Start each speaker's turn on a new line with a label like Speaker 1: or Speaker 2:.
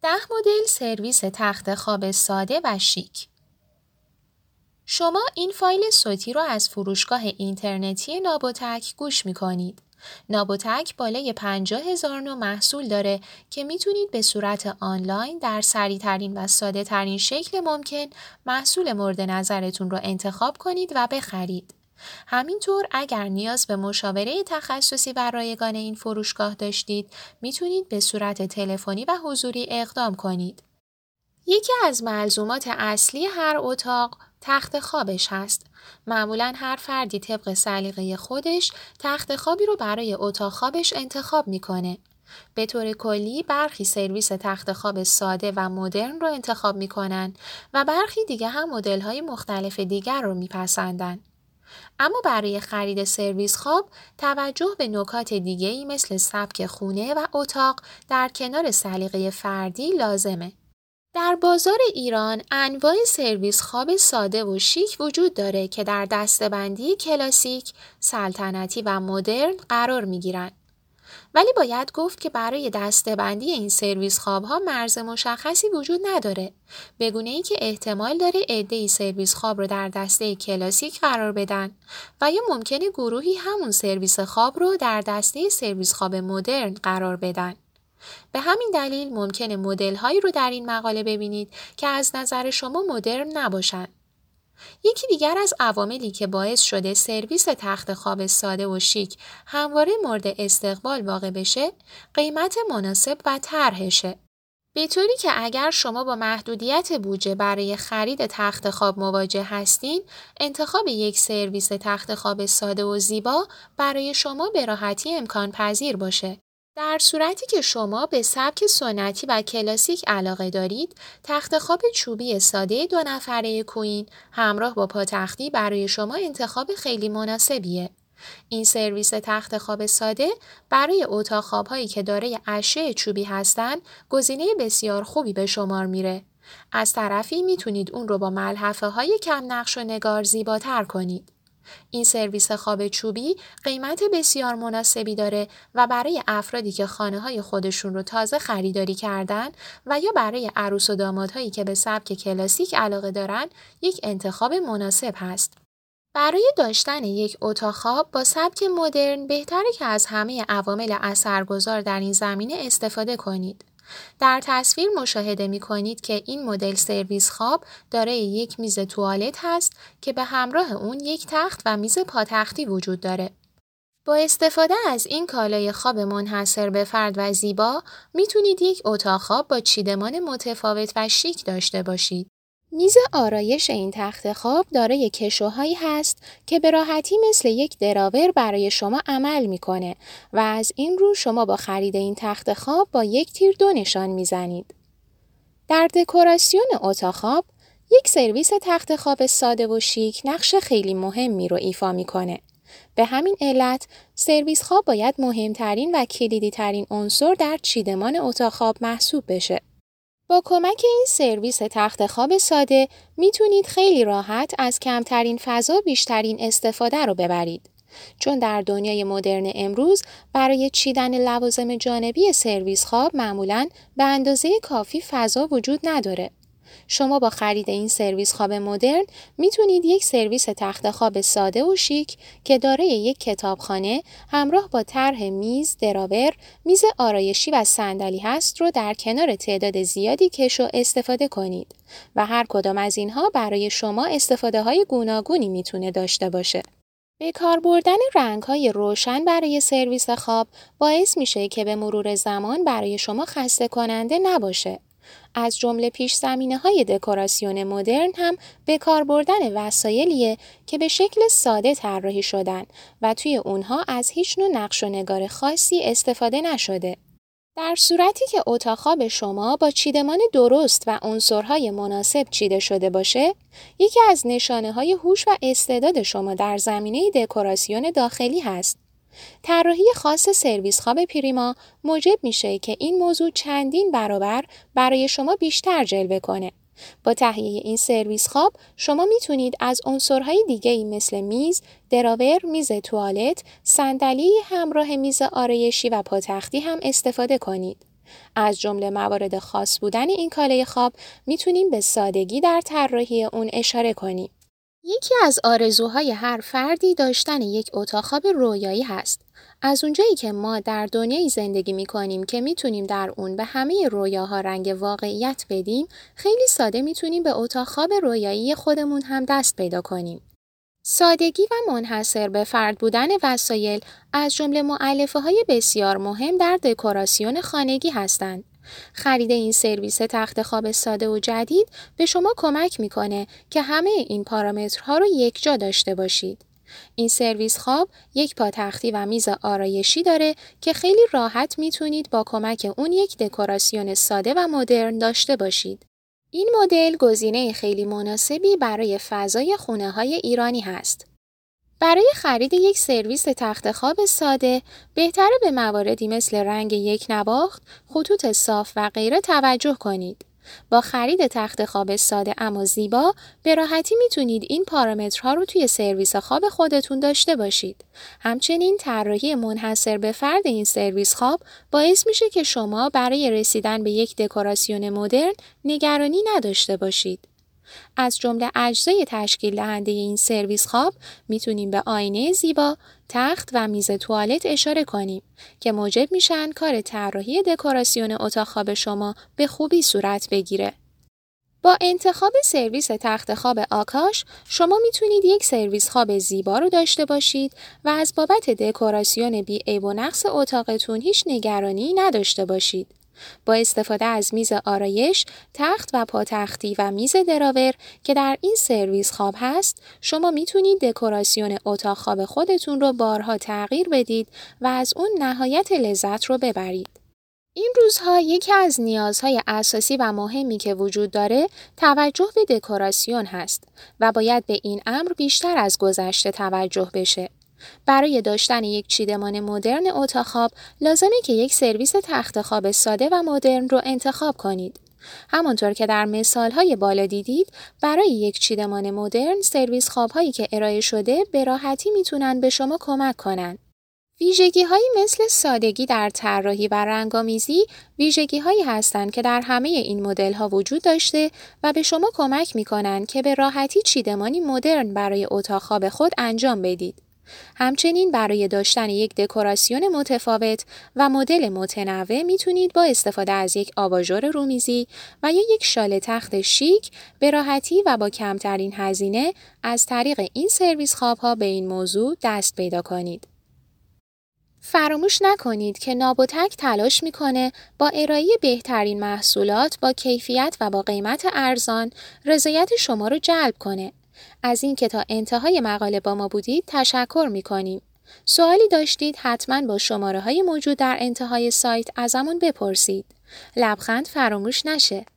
Speaker 1: 10 مدل سرویس تخت خواب ساده و شیک. شما این فایل صوتی رو از فروشگاه اینترنتی نابوتک گوش می‌کنید. نابوتک بالای 50,000 نوع محصول داره که میتونید به صورت آنلاین در سریع‌ترین و ساده‌ترین شکل ممکن محصول مورد نظرتون رو انتخاب کنید و بخرید. همینطور اگر نیاز به مشاوره تخصصی و رایگان این فروشگاه داشتید، میتونید به صورت تلفنی و حضوری اقدام کنید. یکی از ملزومات اصلی هر اتاق تخت خوابش هست. معمولاً هر فردی طبق سلیقه خودش تخت خوابی رو برای اتاق خوابش انتخاب میکنه. به طور کلی برخی سرویس تخت خواب ساده و مدرن رو انتخاب میکنن و برخی دیگه هم مدل‌های مختلف دیگر رو میپسندن. اما برای خرید سرویس خواب توجه به نکات دیگه‌ای مثل سبک خونه و اتاق در کنار سلیقه فردی لازمه. در بازار ایران انواع سرویس خواب ساده و شیک وجود داره که در دسته‌بندی کلاسیک، سلطنتی و مدرن قرار می‌گیرن. ولی باید گفت که برای دسته‌بندی این سرویس خواب‌ها مرز مشخصی وجود نداره، به گونه‌ای که احتمال داره عده‌ای سرویس خواب رو در دسته کلاسیک قرار بدن و یا ممکنه گروهی همون سرویس خواب رو در دسته سرویس خواب مدرن قرار بدن. به همین دلیل ممکنه مدل‌هایی رو در این مقاله ببینید که از نظر شما مدرن نباشن. یکی دیگر از عواملی که باعث شده سرویس تخت خواب ساده و شیک همواره مورد استقبال واقع بشه، قیمت مناسب و طرحشه. به طوری که اگر شما با محدودیت بودجه برای خرید تخت خواب مواجه هستین، انتخاب یک سرویس تخت خواب ساده و زیبا برای شما به راحتی امکان پذیر باشه. در صورتی که شما به سبک سنتی و کلاسیک علاقه دارید، تخت خواب چوبی ساده 2 نفره کوئین همراه با پاتختی برای شما انتخاب خیلی مناسبیه. این سرویس تخت خواب ساده برای اتاق خواب‌هایی که دارای اشیاء چوبی هستن، گزینه بسیار خوبی به شمار میره. از طرفی میتونید اون رو با ملحفه‌های کم نقش و نگار زیباتر کنید. این سرویس خواب چوبی قیمت بسیار مناسبی داره و برای افرادی که خانه‌های خودشون رو تازه خریداری کردن و یا برای عروس و دامادهایی که به سبک کلاسیک علاقه دارن یک انتخاب مناسب هست. برای داشتن یک اتاق خواب با سبک مدرن بهتره که از همه عوامل اثرگذار در این زمینه استفاده کنید. در تصویر مشاهده می کنید که این مدل سرویس خواب دارای یک میز توالت هست که به همراه اون یک تخت و میز پاتختی وجود داره. با استفاده از این کالای خواب منحصر به فرد و زیبا میتونید یک اتاق خواب با چیدمان متفاوت و شیک داشته باشید. میز آرایش این تخت خواب دارای کشوهایی هست که به راحتی مثل یک دراور برای شما عمل میکنه و از این رو شما با خرید این تخت خواب با یک تیر 2 نشان میزنید. در دکوراسیون اتاق خواب، یک سرویس تخت خواب ساده و شیک نقش خیلی مهمی رو ایفا میکنه. به همین علت، سرویس خواب باید مهمترین و کلیدی ترین عنصر در چیدمان اتاق خواب محسوب بشه. با کمک این سرویس تخت خواب ساده میتونید خیلی راحت از کمترین فضا بیشترین استفاده رو ببرید. چون در دنیای مدرن امروز برای چیدن لوازم جانبی سرویس خواب معمولاً به اندازه کافی فضا وجود نداره. شما با خرید این سرویس خواب مدرن میتونید یک سرویس تخت خواب ساده و شیک که دارای یک کتابخانه همراه با طرح میز، دراور، میز آرایشی و صندلی هست رو در کنار تعداد زیادی کشو استفاده کنید و هر کدام از اینها برای شما استفاده های گوناگونی میتونه داشته باشه. به کار بردن رنگ‌های روشن برای سرویس خواب باعث میشه که به مرور زمان برای شما خسته کننده نباشه. از جمله پیش زمینه‌های دکوراسیون مدرن هم به کار بردن وسایلیه که به شکل ساده طراحی شدن و توی اونها از هیچ نوع نقش و نگار خاصی استفاده نشده. در صورتی که اتاق خواب شما با چیدمان درست و عنصرهای مناسب چیده شده باشه، یکی از نشانه‌های هوش و استعداد شما در زمینه دکوراسیون داخلی هست. طراحی خاص سرویس خواب پریما موجب میشه که این موضوع چندین برابر برای شما بیشتر جلوه کنه. با تهیه این سرویس خواب شما میتونید از عنصرهای دیگه‌ای مثل میز، دراور، میز توالت، صندلی همراه میز آرایشی و پاتختی هم استفاده کنید. از جمله موارد خاص بودن این کالای خواب میتونیم به سادگی در طراحی اون اشاره کنیم. یکی از آرزوهای هر فردی داشتن یک اتاق خواب رویایی هست. از اونجایی که ما در دنیایی زندگی می‌کنیم که میتونیم در اون به همه رویاها رنگ واقعیت بدیم، خیلی ساده میتونیم به اتاق خواب رویایی خودمون هم دست پیدا کنیم. سادگی و منحصر به فرد بودن وسایل از جمله مؤلفه‌های بسیار مهم در دکوراسیون خانگی هستند. خرید این سرویس تخت خواب ساده و جدید به شما کمک میکنه که همه این پارامترها رو یکجا داشته باشید. این سرویس خواب یک پاتختی و میز آرایشی داره که خیلی راحت میتونید با کمک اون یک دکوراسیون ساده و مدرن داشته باشید. این مدل گزینه خیلی مناسبی برای فضای خونه‌های ایرانی هست. برای خرید یک سرویس تخت خواب ساده، بهتره به مواردی مثل رنگ یک نواخت، خطوط صاف و غیره توجه کنید. با خرید تخت خواب ساده اما زیبا، به راحتی میتونید این پارامترها رو توی سرویس خواب خودتون داشته باشید. همچنین طراحی منحصر به فرد این سرویس خواب باعث میشه که شما برای رسیدن به یک دکوراسیون مدرن نگرانی نداشته باشید. از جمله اجزای تشکیل دهنده این سرویس خواب میتونیم به آینه زیبا، تخت و میز توالت اشاره کنیم که موجب میشن کار طراحی دکوراسیون اتاق خواب شما به خوبی صورت بگیره. با انتخاب سرویس تخت خواب آکاش شما میتونید یک سرویس خواب زیبا رو داشته باشید و از بابت دکوراسیون بی عیب و نقص اتاقتون هیچ نگرانی نداشته باشید. با استفاده از میز آرایش، تخت و پاتختی و میز دراور که در این سرویس خواب هست، شما میتونید دکوراسیون اتاق خواب خودتون رو بارها تغییر بدید و از اون نهایت لذت رو ببرید. این روزها یکی از نیازهای اساسی و مهمی که وجود داره توجه به دکوراسیون هست و باید به این امر بیشتر از گذشته توجه بشه. برای داشتن یک چیدمان مدرن اتاق خواب لازمه که یک سرویس تخت خواب ساده و مدرن رو انتخاب کنید. همانطور که در مثال‌های بالا دیدید، برای یک چیدمان مدرن سرویس خواب‌هایی که ارائه شده به راحتی میتونن به شما کمک کنن. ویژگی‌هایی مثل سادگی در طراحی و رنگ‌آمیزی ویژگی‌هایی هستند که در همه این مدل‌ها وجود داشته و به شما کمک می‌کنن که به راحتی چیدمانی مدرن برای اتاق خواب خود انجام بدید. همچنین برای داشتن یک دکوراسیون متفاوت و مدل متنوع میتونید با استفاده از یک آباژور رومیزی و یا یک شال تخت شیک به راحتی و با کمترین هزینه از طریق این سرویس خواب‌ها به این موضوع دست پیدا کنید. فراموش نکنید که نابوتک تلاش میکنه با ارائه بهترین محصولات با کیفیت و با قیمت ارزان رضایت شما رو جلب کنه. از این که تا انتهای مقاله با ما بودید تشکر میکنیم. سوالی داشتید حتما با شماره‌های موجود در انتهای سایت ازمون بپرسید. لبخند فراموش نشه.